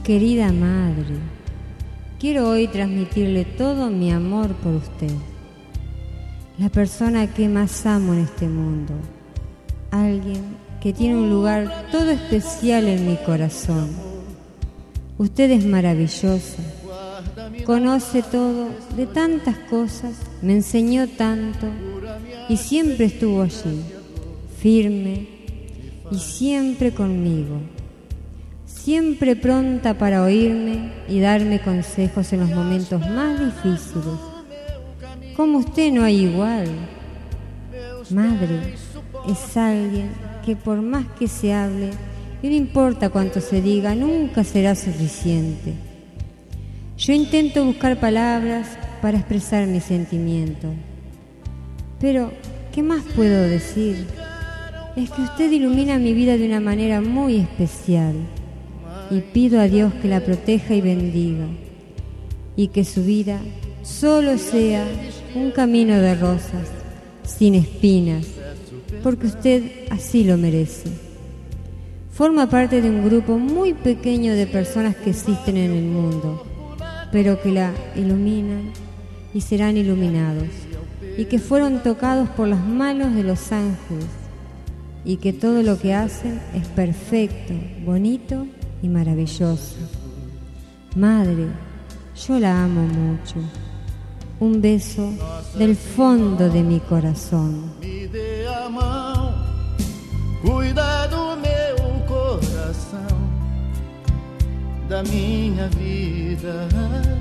Querida madre, quiero hoy transmitirle todo mi amor por usted, la persona que más amo en este mundo, alguien que tiene un lugar todo especial en mi corazón. Usted es maravillosa, conoce todo de tantas cosas, me enseñó tanto y siempre estuvo allí, firme y siempre conmigo, siempre pronta para oírme y darme consejos en los momentos más difíciles. Como usted no hay igual. Madre es alguien que por más que se hable, y no importa cuánto se diga, nunca será suficiente. Yo intento buscar palabras para expresar mis sentimientos, pero ¿qué más puedo decir? Es que usted ilumina mi vida de una manera muy especial y pido a Dios que la proteja y bendiga y que su vida solo sea un camino de rosas, sin espinas, porque usted así lo merece. Forma parte de un grupo muy pequeño de personas que existen en el mundo, pero que la iluminan y serán iluminados, y que fueron tocados por las manos de los ángeles, y que todo lo que hacen es perfecto, bonito y maravilloso. Madre, yo la amo mucho. Un beso del fondo de mi corazón. Me dê a mão, cuida do meu coração, da minha vida.